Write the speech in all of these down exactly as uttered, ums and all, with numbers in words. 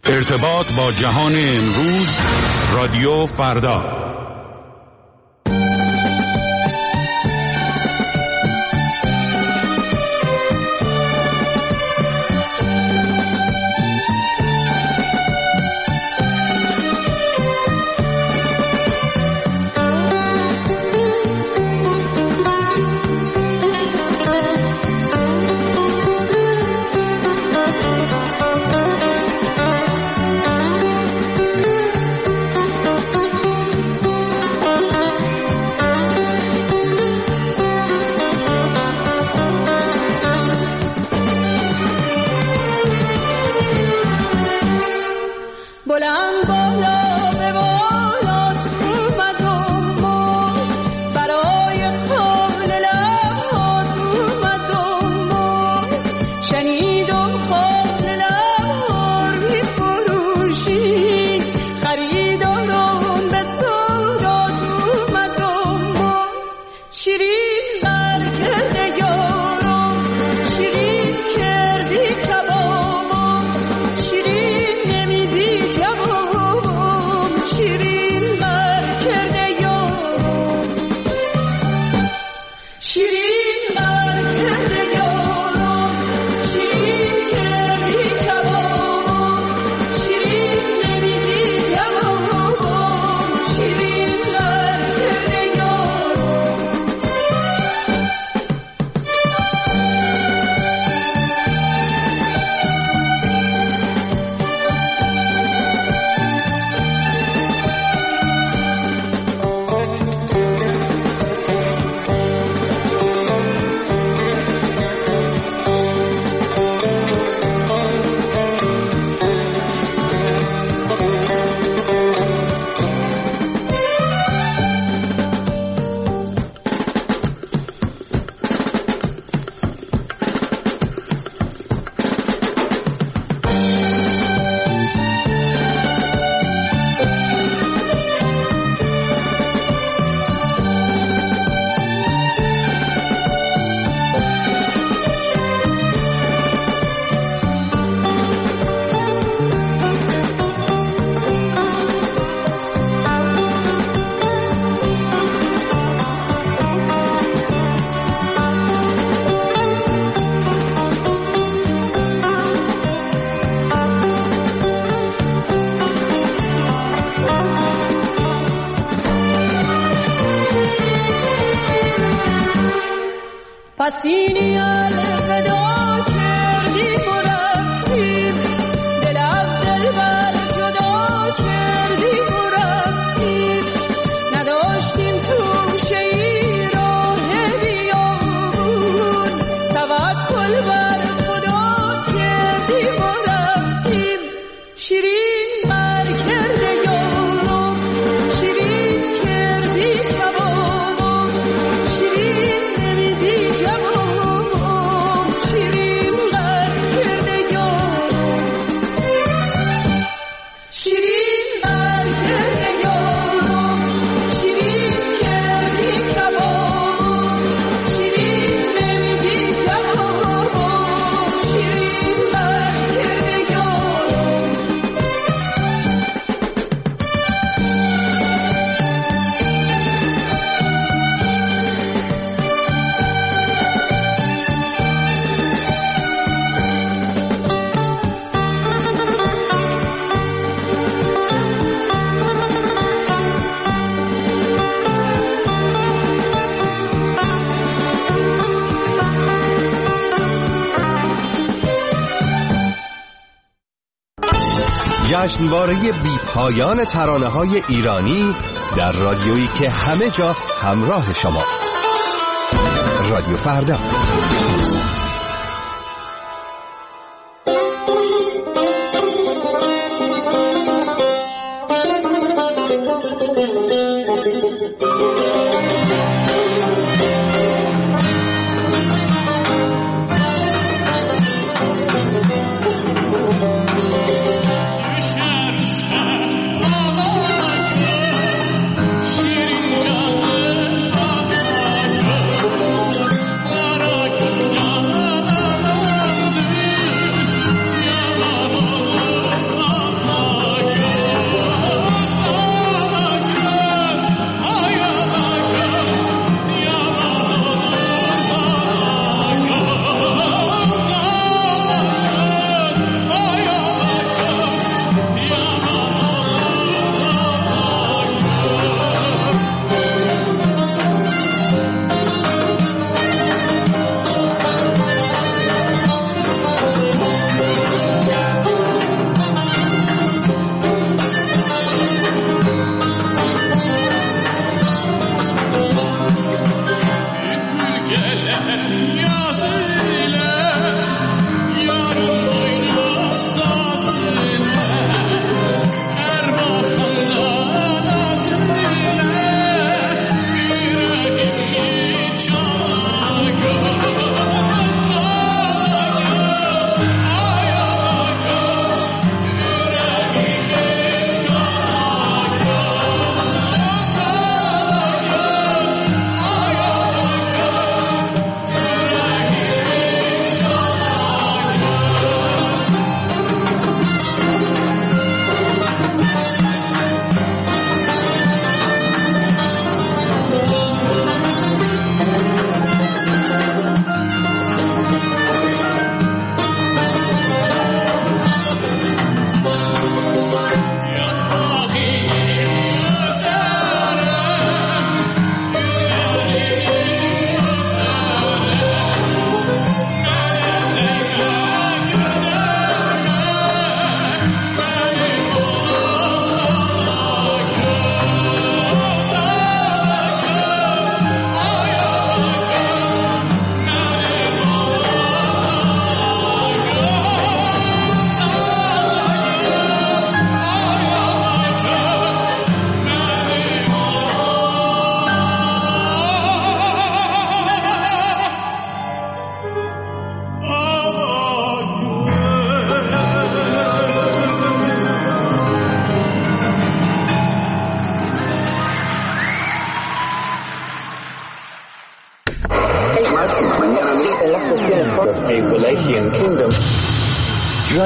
ارتباط با جهان امروز، رادیو فردا. جشنواره بی پایان ترانه‌های ایرانی در رادیویی که همه جا همراه شماست. رادیو فردا. Just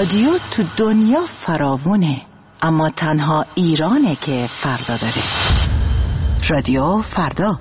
رادیو تو دنیا فراوونه، اما تنها ایرانه که فردا داره. رادیو فردا.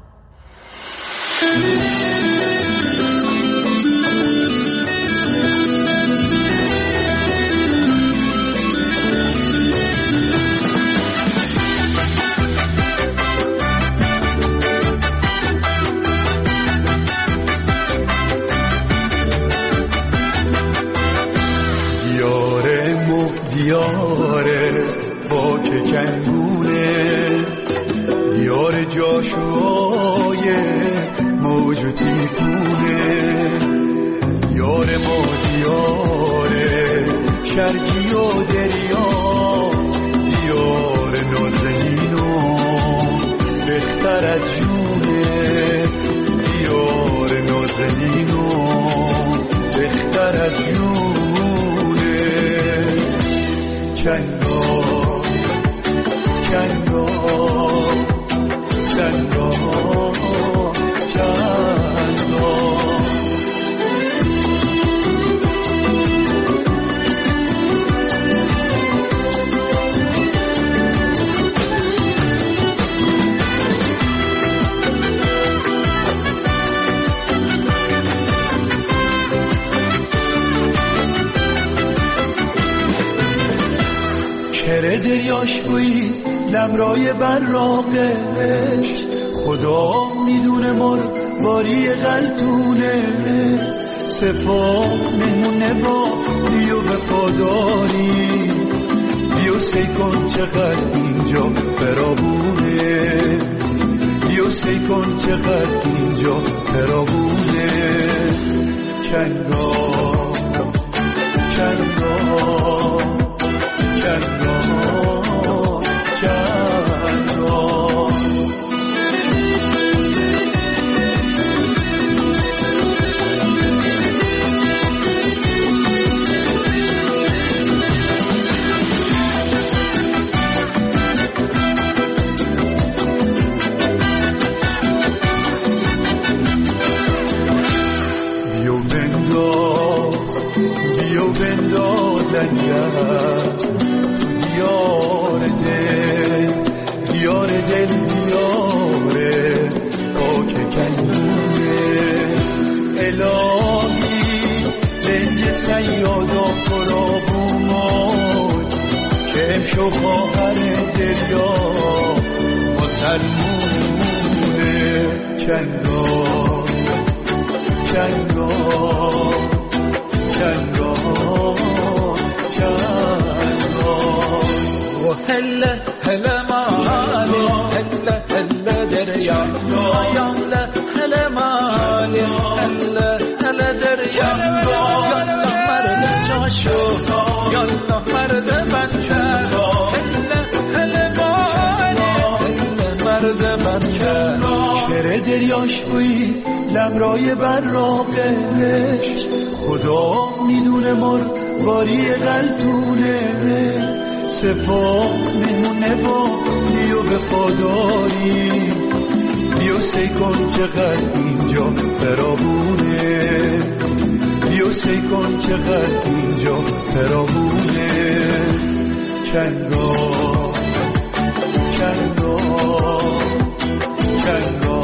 دیاره با که کنگونه، دیار جاشوهای موج تیفونه، دیار ما دیاره شرقی و دریا، دیار نازنین و بختر از جونه، دیار نازنین و بختر از جونه. کنگا کنگا کنگا کنگا کره دریاش بوی لمرای براقش، خدا میدونه مر باری غلطونه، صفا مهمونه با بیو وفاداری، بیو سی کن چقدر اینجا فراوونه، بیو سی کن چقدر اینجا فراوونه. کنگا کنگا کنگا بیو بنداز بیو بنداز لنگر دیار دل دیار دل دیاره پاک کنونه، الهی لنج سیادا فرابوماد که امشو خواهر دریا مسلمونه. کنگا کنگا کنگا هلا هلا مالي هلا هلا دريا يلا هلا مالي هلا هلا دريا يلا مرد جاشو يلا مرد بنشر هلا هلا مالي هلا مرد بنشر. کره دریاش بوی لمرای براقش، خدا میدونه مر باری غلطونه، صفا میمونه با بیو وفاداری، بیو سی کن چقدر اینجا فراوونه، بیو سی کن چقدر اینجا فراوونه. کنگا کنگا کنگا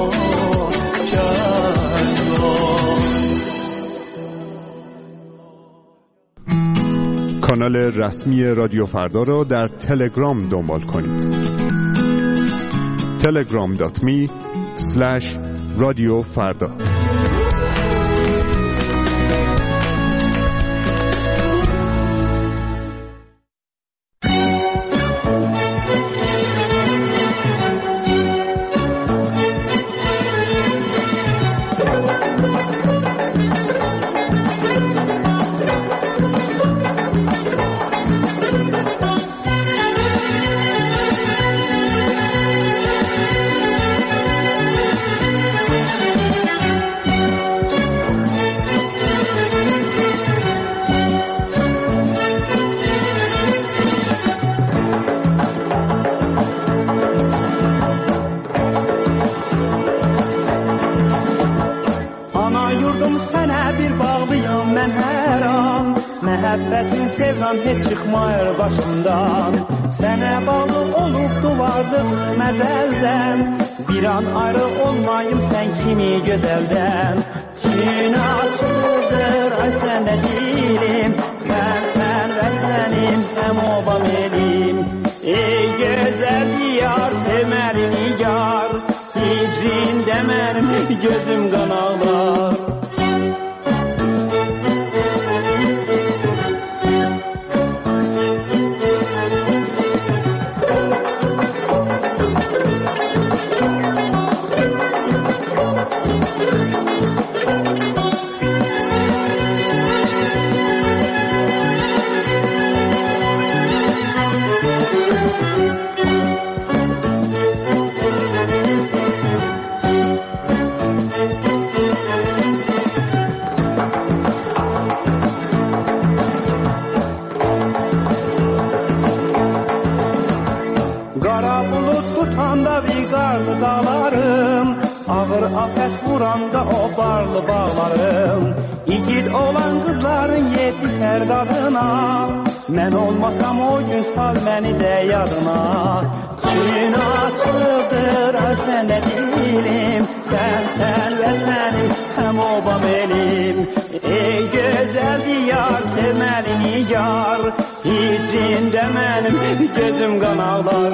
کانال رسمی رادیو فردا را در تلگرام دنبال کنید. تلگرام دات می اسلش رادیو فردا. Məhəbbətin sevdan heç çıxmayır başımdan. Sənə bağlı olubdu vardığım əzəldən. Bir an ayrı olmayım sən kimi gözəldən. Gün açıldır ay səndə dilim. Mən sən vətənim həm obam elim. Ey gözəl diyar sevməli nigar. Hicrində mənim gözüm qan ağlar. Dağlarım, ağır afət vuranda o barlı bağlarım. İgid olan qızların yetişər qadına. Mən olmasam o gün sal məni də yadına. Gün açıldır ay səndə dilim. Sən sən vətənim həm obam elim. Ey gözəl diyar sevməli nigar. Hicrində mənim gözüm qan ağlar.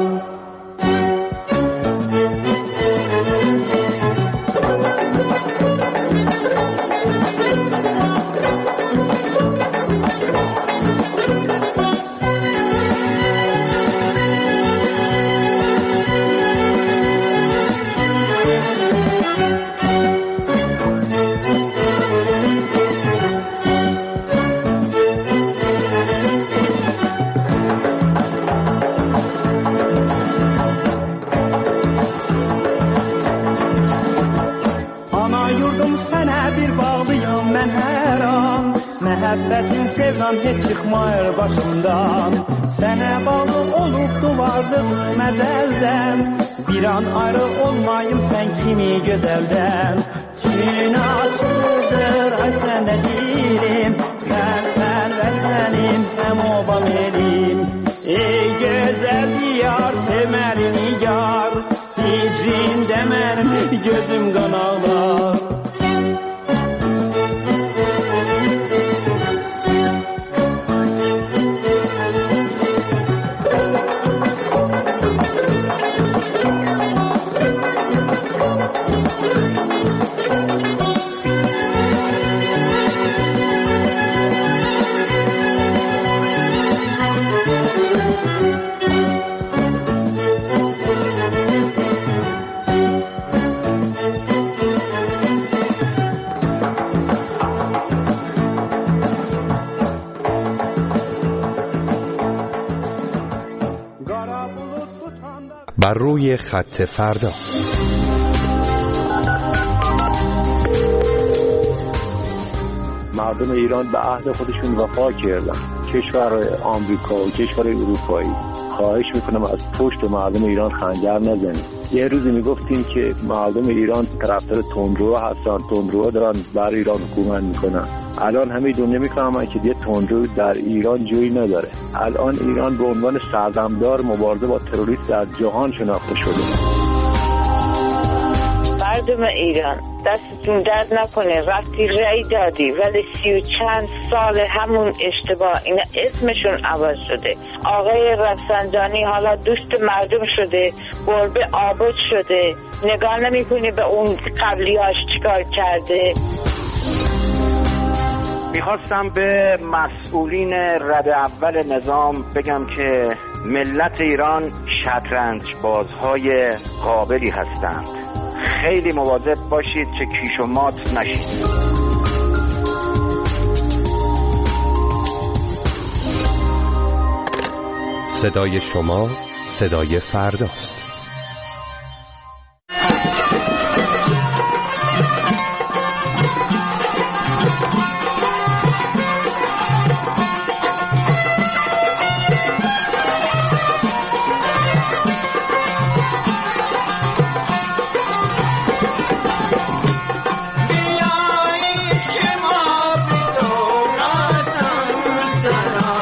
Məhəbbətin sevdan heç çıxmayır başımdan. Sənə bağlı olubdu vardığım əzəldən. Bir an ayrı olmayım sən kimi gözəldən. Gün açıldır ay səndə dilim. Sən sən vətənim həm obam elim. Ey gözəl diyar sevməli nigar. Hicrində mənim gözüm qan ağlar. بر روی خط فردا. مردم ایران به عهد خودشون وفا کردن. کشور آمریکا و کشور اروپایی خواهش میکنم از پشت مردم ایران خنجر نزنید. یه روزی میگفتیم که مردم ایران طرفدار تندرو هستن، تندرو دارن بر ایران حکومت میکنن. الان همه دنیا میفهمن که دیگه تندرو در ایران جایی نداره. الان ایران به عنوان سردمدار مبارزه با تروریست در جهان شناخته شده. مردم ایران دستتون درد نکنه، وقتی رأی دادی ولی سی و چند سال همون اشتباه، اینا اسمشون عوض شده. آقای رفسنجانی حالا دوست مردم شده، گربه آباد شده، نگاه نمی کنی به اون قبلیاش چیکار کرده. میخواستم به مسئولین رده اول نظام بگم که ملت ایران شطرنج بازهای قابلی هستند. خیلی مواظب باشید که کیش و مات نشید. صدای شما صدای فرداست. بیایی که ما بدوراتم سرا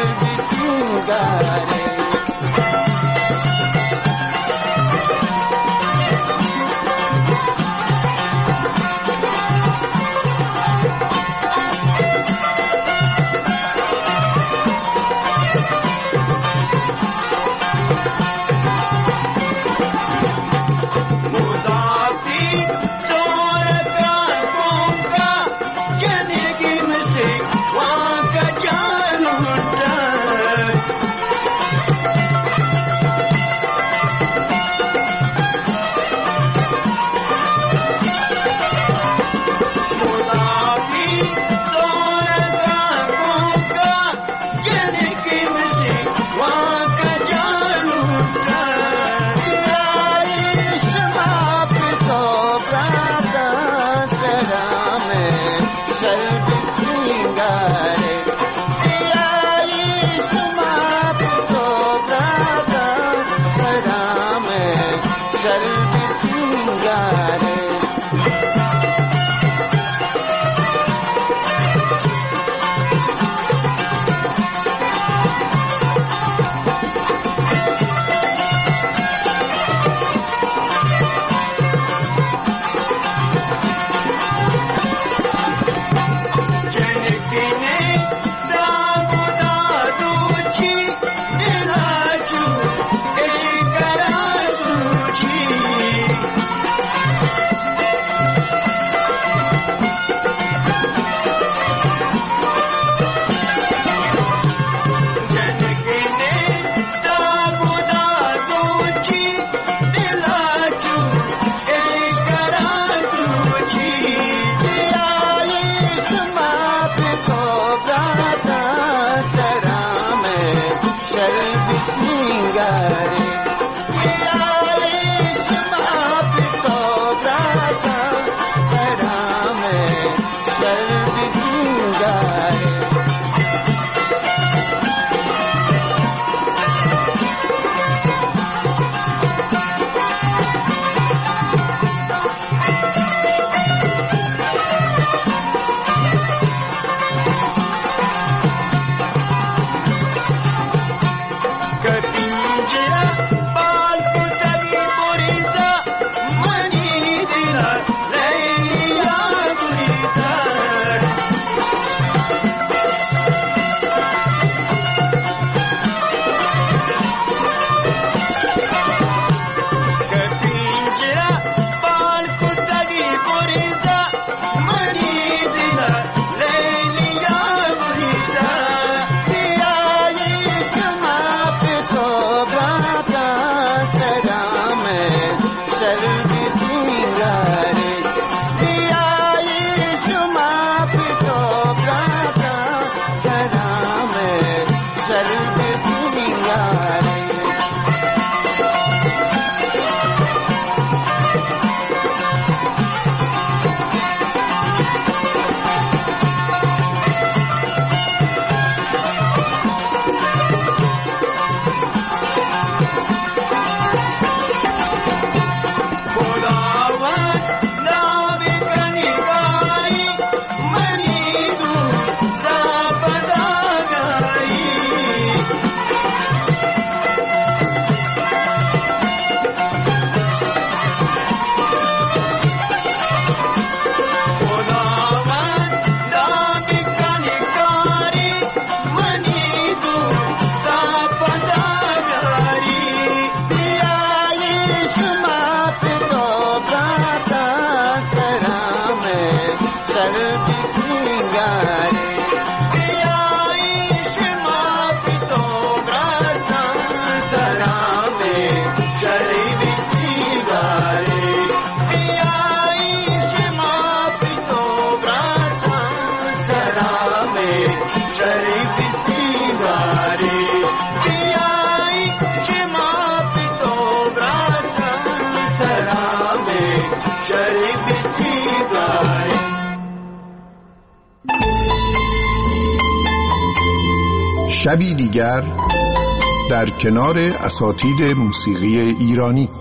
شربی سینگاره شبی دیگر در کنار اساتید موسیقی ایرانی.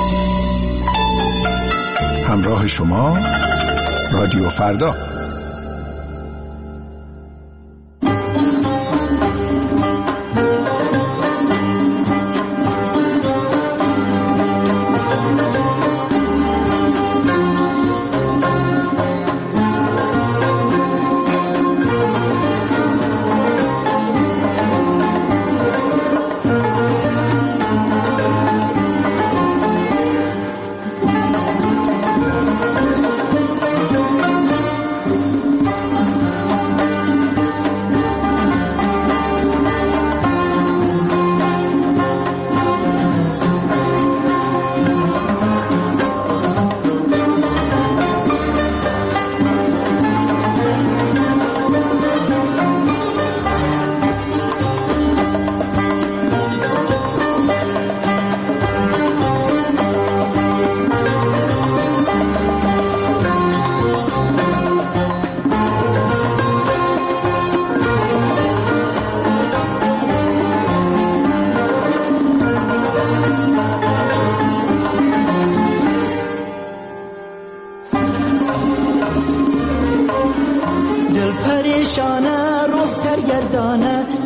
همراه شما رادیو فردا.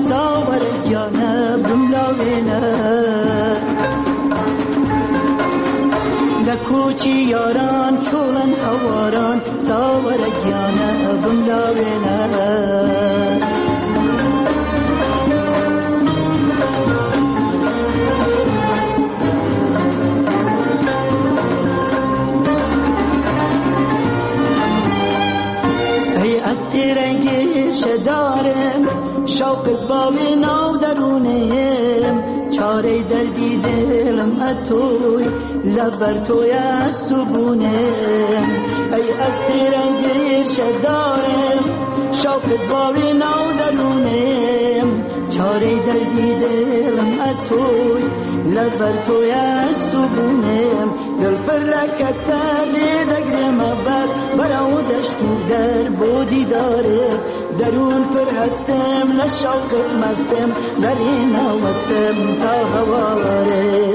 ساور گیانه بملاوینه لکوچی یاران چولن هواران ساور گیانه بملاوینه از تیرنگی شدارم شوقت باوی ناو درونیم چاره دردی دلم اتوی لبر توی از تو بونیم ای از تیرنگی شدارم شوقت باوی ناو درونیم چاره دردی دلم اتوی لبر توی از تو بونیم دل پر لکت سر دگرم اول براو دشتو در بودی داره درون پر هستم لشوقت مستم در این وستم تا هواره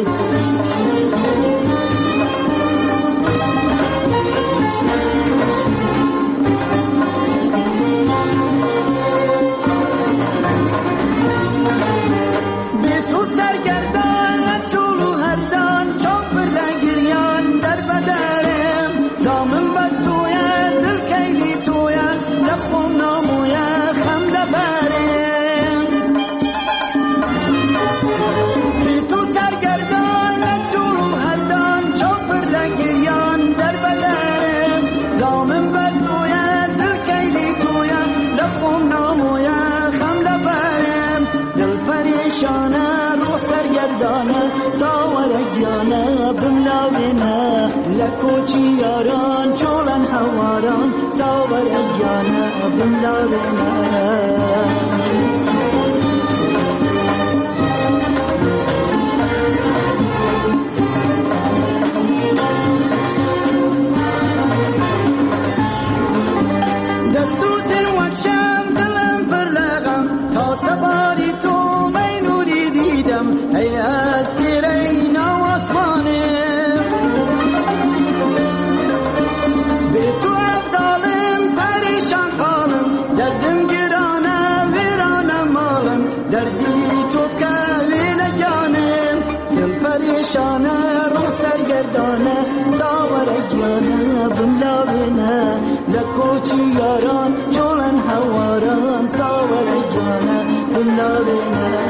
به تو سرگردان لچولو هردان چاپ پر لنگریان در بدرم زامن بستویا دل کیلی تویا لخم نامویا خم لبرم به تو سرگردان لچولو هردان چاپ پر لنگریان در بدرم زامن بستویا دل کیلی تویا لخم نامویا خم لبرم دل پریشانه رو سرگردانه ساورگیانه بملاوینه لکوچی یاران چولن هواران ساورگیانه بملاوینه دستو دل وکشم دلم پر لغم تا سفاری تو مینوری دیدم ای از تیره ناو آسمانم به تو افدالم پریشان قالم دردم گرانه ویرانم مالم دردی تو کوی لگانم دل پریشانه رو سرگردانه ساورگیانه بملاوینه لکوچی یاران چولن هواران ساورگیانه بملاوینه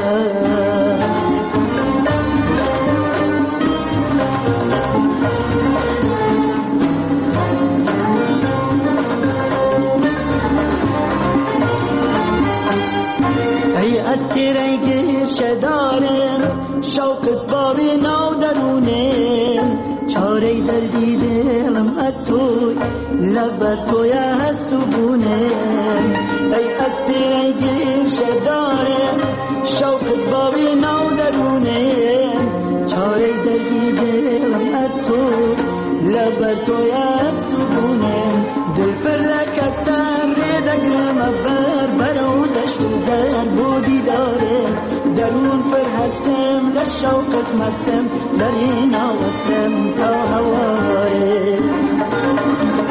ای از تیرنگی شدارم شوقت بابی ناو درونم چاره دردی دلم اتوی لبر توی هست و بونم ای از تیرنگی شدارم شوقت بابی ناو درونم چاره دردی دلم اتوی لبر توی هست و بونم دل پر لکت سر دگرم افر برو دشتو در بودی دارم درون پر هستم لشوقت مستم در این آوستم تا هواره